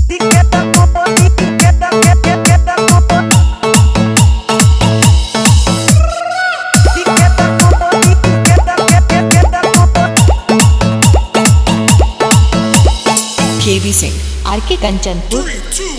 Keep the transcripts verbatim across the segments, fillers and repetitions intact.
केवी सिंह आर के कंचनपुर।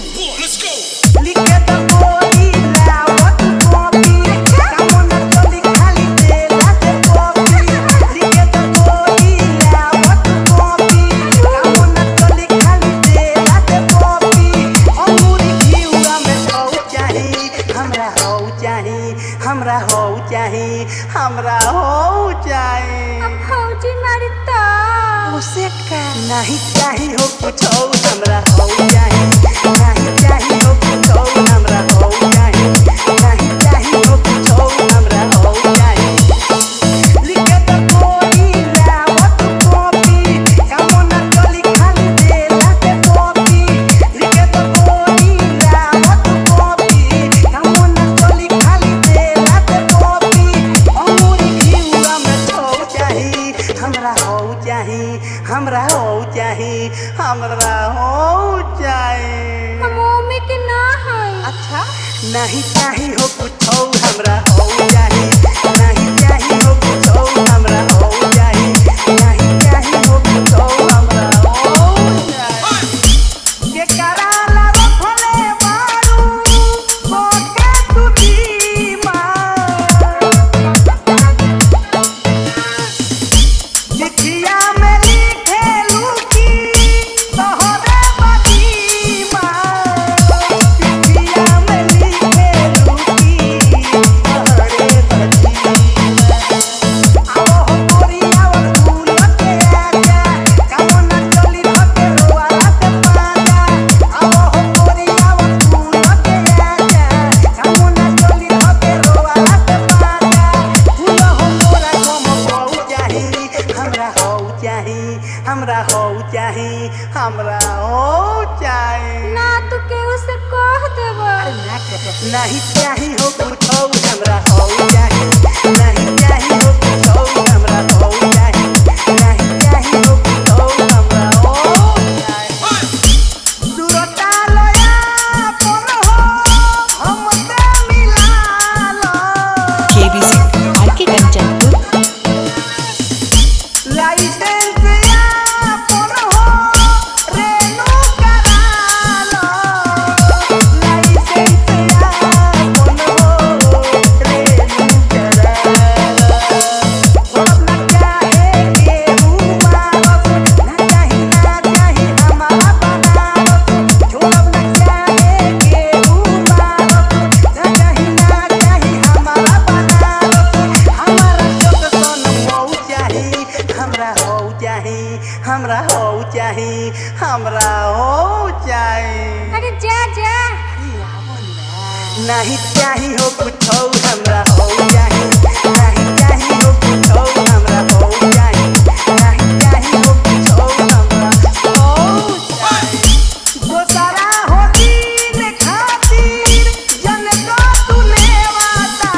हमरा हो चाही हमरा हो चाही अब फौजी मरता उसे का नहीं चाही हो कुछ हमरा हो चाही नहीं चाही हो कुछ हमरा हो चाही नहीं चाही हो कुछ हमरा हो चाही लिखे तो कोई लावत कॉपी कामो ना चली खाली देला के कॉपी लिखे तो कोई लावत कॉपी कामो ना चली खाली देला के कॉपी अमूरी घिउआ में छौ चाही हमरा हो चाही हमरा हो चाही हमरा हो चाही मम्मी के ना है। अच्छा नहीं चाही हो कुछ हमरा हो चाही नहीं चाही हो कुछ हमरा हो चाही नहीं चाही हो कुछ हमरा हो चाही के कराला रखले बारू कोके तू दीमा लिखिया में लिखेलू की तोहरे बदीमा लिखिया में लिखेलू की तोहरे बदीमा आओ हो कोरिया वो फूल के आजा कामो ना चली धके रोवाला के पाजा आओ हो कोरिया वो फूल के आजा कामो ना चली धके रोवाला के पाजा फूल हो मोरा कम हो चाही हमरा हो चाही हमरा हो चाही हमरा हो चाही ना तू के उसे कह देबा नहीं चाही हो कुछ हमरा हो चाही नहीं चाही हो कुछ हमरा हो चाही नहीं चाही हो कुछ हमरा हो चाही सुरता लया पर हो हमसे मिला लो केवी सिंह आर के कंचनपुर। लाइसेंस या पर हो रेनू करा लो लाइसेंस या पर हो रेनू करा लो सब ना चाहे केहू मारस ना चाही ना चाही हमारा बनारस छोड़ब ना चाहे केहू मारस ना चाही ना चाही हमारा बनारस हमारा सब सन हो चाही हमरा हो चाही हमरा हो चाही हमरा हो चाही अरे जा जा नहीं चाही हो कुछ हमरा हो चाही नहीं चाही हो कुछ हमरा हो चाही नहीं चाही हो कुछ हमरा हो चाही दोसरा हो दिन खातिर जन को तूने वादा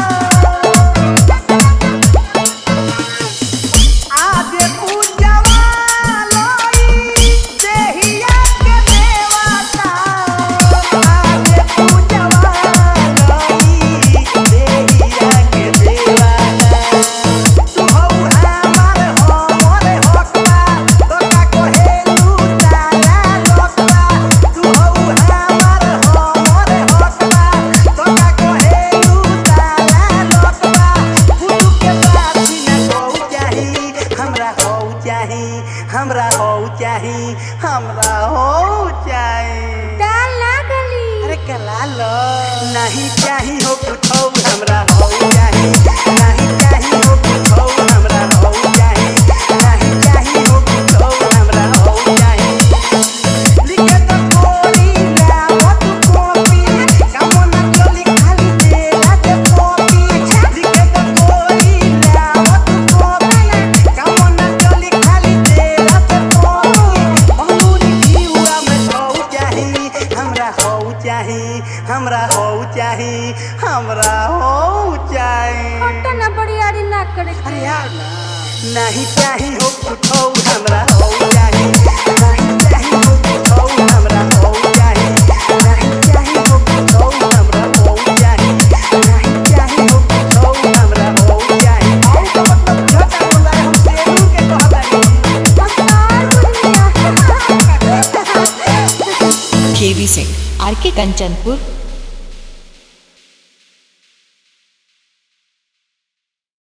आजे पूजवा लोई देहिया के देवता आजे पूजवा लोई देहिया के देवता तू हो हमार हमर हकता तोका कहेलू ताला लकता तू हो हमार हमर हकता तोका कहेलू ताला लकता फूटू के साथी ना हो चाही हमरा हो चाही हमरा हो चाही हमरा हो चाही दाल ना गली अरे कला लो नहीं चाही हो कुछ हमरा हो चाही नहीं चाही हो कुछ हमरा हो चाही नहीं चाही हो कुछ हमरा हो चाही लिखे तो कोई लावत कॉपी कामो ना चली खाली देला के कॉपी लिखे तो कोई लावत कॉपी कामो ना चली खाली देला के कॉपी अमूरी घिउआ में छौ चाही हमरा हो चाही हमरा हो चाही हमरा हो चाही हट ना बड़ियारी ना करे अरे यार नहीं चाही हो कुछ हमरा हो चाही नहीं चाही हो कुछ हमरा हो के कंचनपुर।